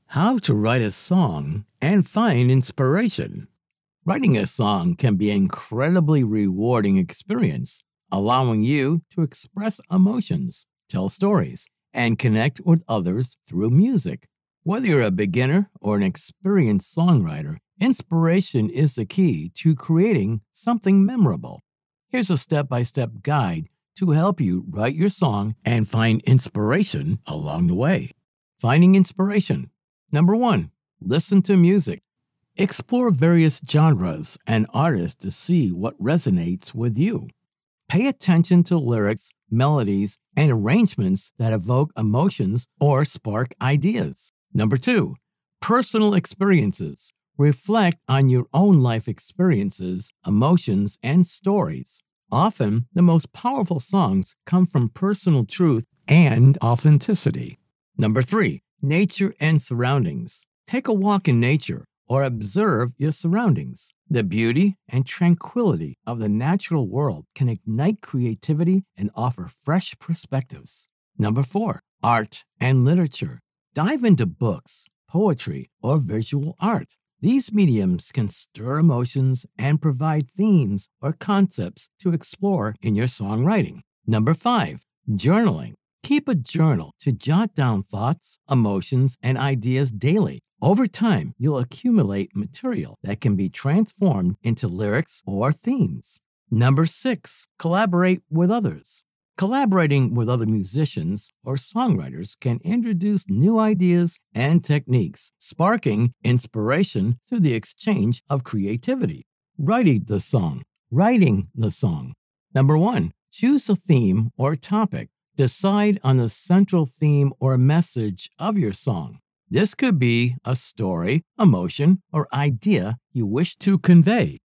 How to write a song and find inspiration. Writing a song can be an incredibly rewarding experience, allowing you to express emotions, tell stories, and connect with others through music. Whether you're a beginner or an experienced songwriter, inspiration is the key to creating something memorable. Here's a step by step guide to help you write your song and find inspiration along the way. Finding inspiration. Number one, listen to music. Explore various genres and artists to see what resonates with you. Pay attention to lyrics, melodies, and arrangements that evoke emotions or spark ideas. Number two, personal experiences. Reflect on your own life experiences, emotions, and stories. Often, the most powerful songs come from personal truth and authenticity. Number three, nature and surroundings. Take a walk in nature or observe your surroundings. The beauty and tranquility of the natural world can ignite creativity and offer fresh perspectives. Number four, art and literature. Dive into books, poetry, or visual art. These mediums can stir emotions and provide themes or concepts to explore in your songwriting. Number five, journaling. Keep a journal to jot down thoughts, emotions, and ideas daily. Over time, you'll accumulate material that can be transformed into lyrics or themes. Number six, collaborate with others. Collaborating with other musicians or songwriters can introduce new ideas and techniques, sparking inspiration through the exchange of creativity. Writing the song. Number one, choose a theme or topic. Decide on the central theme or message of your song. This could be a story, emotion, or idea you wish to convey.